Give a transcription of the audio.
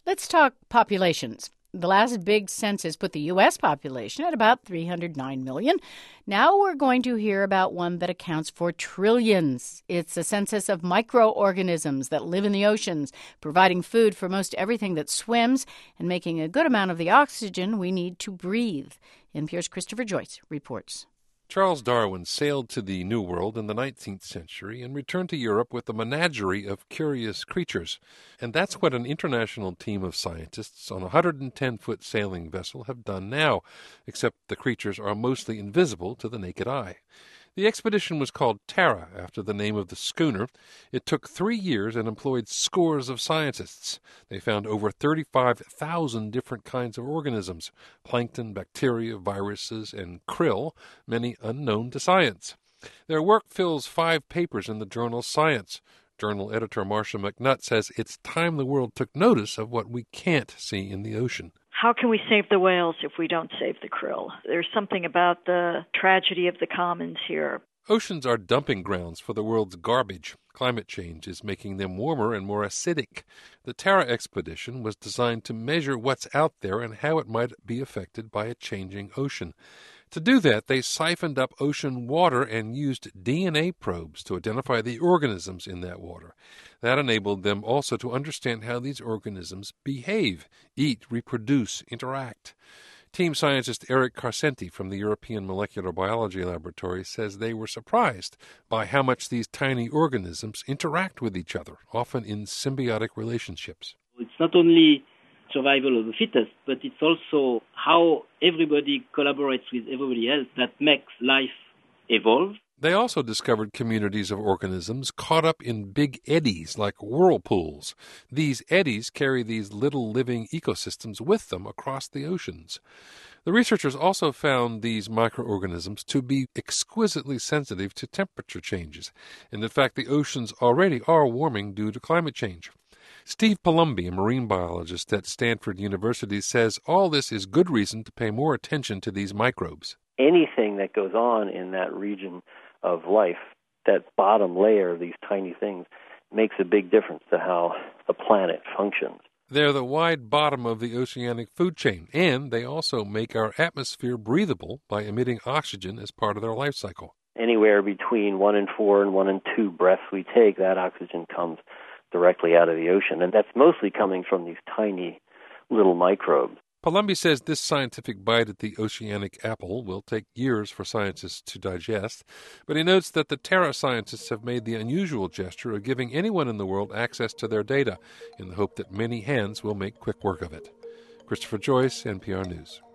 Let's talk populations. The last big census put the U.S. population at about 309 million. Now we're going to hear about one that accounts for trillions. It's a census of microorganisms that live in the oceans, providing food for most everything that swims and making a good amount of the oxygen we need to breathe. NPR's Christopher Joyce reports. Charles Darwin sailed to the New World in the 19th century and returned to Europe with a menagerie of curious creatures. And that's what an international team of scientists on a 110-foot sailing vessel have done now, except the creatures are mostly invisible to the naked eye. The expedition was called Tara, after the name of the schooner. It took 3 years and employed scores of scientists. They found over 35,000 different kinds of organisms, plankton, bacteria, viruses, and krill, many unknown to science. Their work fills 5 papers in the journal Science. Journal editor Marcia McNutt says it's time the world took notice of what we can't see in the ocean. How can we save the whales if we don't save the krill? There's something about the tragedy of the commons here. Oceans are dumping grounds for the world's garbage. Climate change is making them warmer and more acidic. The Tara expedition was designed to measure what's out there and how it might be affected by a changing ocean. To do that, they siphoned up ocean water and used DNA probes to identify the organisms in that water. That enabled them also to understand how these organisms behave, eat, reproduce, interact. Team scientist Eric Carcenti from the European Molecular Biology Laboratory says they were surprised by how much these tiny organisms interact with each other, often in symbiotic relationships. It's not only survival of the fittest, but it's also how everybody collaborates with everybody else that makes life evolve. They also discovered communities of organisms caught up in big eddies like whirlpools. These eddies carry these little living ecosystems with them across the oceans. The researchers also found these microorganisms to be exquisitely sensitive to temperature changes, and in fact the oceans already are warming due to climate change. Steve Palumbi, a marine biologist at Stanford University, says all this is good reason to pay more attention to these microbes. Anything that goes on in that region of life, that bottom layer of these tiny things, makes a big difference to how the planet functions. They're the wide bottom of the oceanic food chain, and they also make our atmosphere breathable by emitting oxygen as part of their life cycle. Anywhere between 1 in 4 and 1 in 2 breaths we take, that oxygen comes directly out of the ocean, and that's mostly coming from these tiny little microbes. Palumbi says this scientific bite at the oceanic apple will take years for scientists to digest, but he notes that the Tara scientists have made the unusual gesture of giving anyone in the world access to their data in the hope that many hands will make quick work of it. Christopher Joyce, NPR News.